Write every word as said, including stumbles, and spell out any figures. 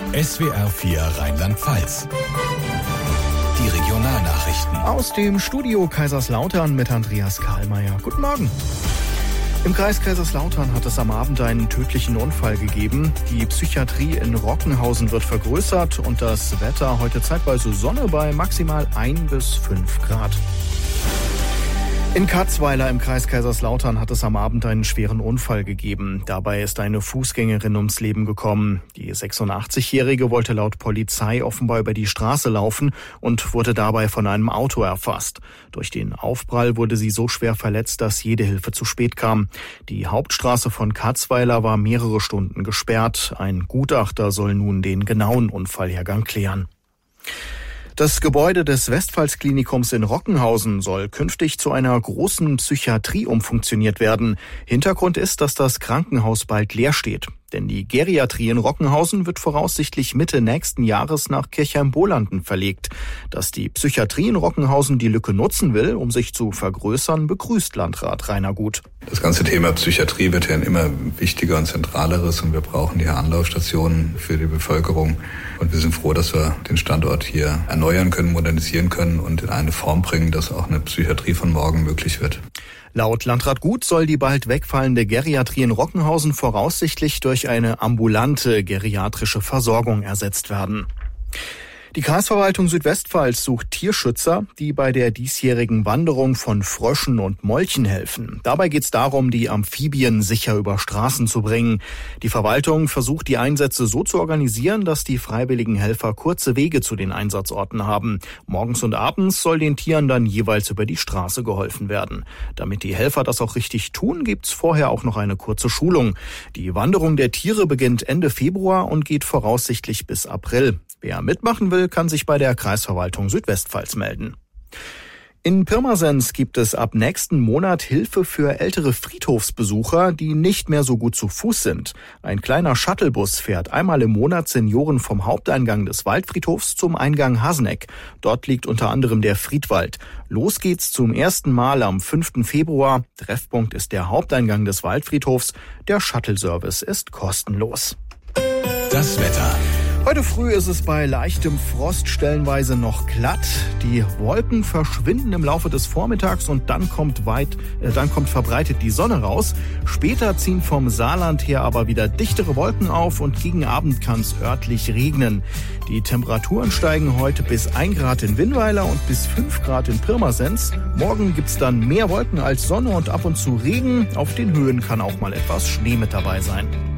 S W R vier Rheinland-Pfalz. Die Regionalnachrichten. Aus dem Studio Kaiserslautern mit Andreas Kahlmeier. Guten Morgen. Im Kreis Kaiserslautern hat es am Abend einen tödlichen Unfall gegeben. Die Psychiatrie in Rockenhausen wird vergrößert und das Wetter heute zeitweise Sonne bei maximal ein bis fünf Grad. In Katzweiler im Kreis Kaiserslautern hat es am Abend einen schweren Unfall gegeben. Dabei ist eine Fußgängerin ums Leben gekommen. Die sechsundachtzigjährige wollte laut Polizei offenbar über die Straße laufen und wurde dabei von einem Auto erfasst. Durch den Aufprall wurde sie so schwer verletzt, dass jede Hilfe zu spät kam. Die Hauptstraße von Katzweiler war mehrere Stunden gesperrt. Ein Gutachter soll nun den genauen Unfallhergang klären. Das Gebäude des Westpfalz-Klinikums in Rockenhausen soll künftig zu einer großen Psychiatrie umfunktioniert werden. Hintergrund ist, dass das Krankenhaus bald leer steht. Denn die Geriatrie in Rockenhausen wird voraussichtlich Mitte nächsten Jahres nach Kirchheim-Bolanden verlegt. Dass die Psychiatrie in Rockenhausen die Lücke nutzen will, um sich zu vergrößern, begrüßt Landrat Rainer Gut. Das ganze Thema Psychiatrie wird ja ein immer wichtiger und zentraleres und wir brauchen hier Anlaufstationen für die Bevölkerung. Und wir sind froh, dass wir den Standort hier erneuern können, modernisieren können und in eine Form bringen, dass auch eine Psychiatrie von morgen möglich wird. Laut Landrat Gut soll die bald wegfallende Geriatrie in Rockenhausen voraussichtlich durch eine ambulante geriatrische Versorgung ersetzt werden. Die Kreisverwaltung Südwestpfalz sucht Tierschützer, die bei der diesjährigen Wanderung von Fröschen und Molchen helfen. Dabei geht es darum, die Amphibien sicher über Straßen zu bringen. Die Verwaltung versucht, die Einsätze so zu organisieren, dass die freiwilligen Helfer kurze Wege zu den Einsatzorten haben. Morgens und abends soll den Tieren dann jeweils über die Straße geholfen werden. Damit die Helfer das auch richtig tun, gibt's vorher auch noch eine kurze Schulung. Die Wanderung der Tiere beginnt Ende Februar und geht voraussichtlich bis April. Wer mitmachen will, kann sich bei der Kreisverwaltung Südwestpfalz melden. In Pirmasens gibt es ab nächsten Monat Hilfe für ältere Friedhofsbesucher, die nicht mehr so gut zu Fuß sind. Ein kleiner Shuttlebus fährt einmal im Monat Senioren vom Haupteingang des Waldfriedhofs zum Eingang Haseneck. Dort liegt unter anderem der Friedwald. Los geht's zum ersten Mal am fünften Februar. Treffpunkt ist der Haupteingang des Waldfriedhofs. Der Shuttle-Service ist kostenlos. Das Wetter. Heute früh ist es bei leichtem Frost stellenweise noch glatt. Die Wolken verschwinden im Laufe des Vormittags und dann kommt weit, äh, dann kommt verbreitet die Sonne raus. Später ziehen vom Saarland her aber wieder dichtere Wolken auf und gegen Abend kann es örtlich regnen. Die Temperaturen steigen heute bis ein Grad in Winnweiler und bis fünf Grad in Pirmasens. Morgen gibt's dann mehr Wolken als Sonne und ab und zu Regen. Auf den Höhen kann auch mal etwas Schnee mit dabei sein.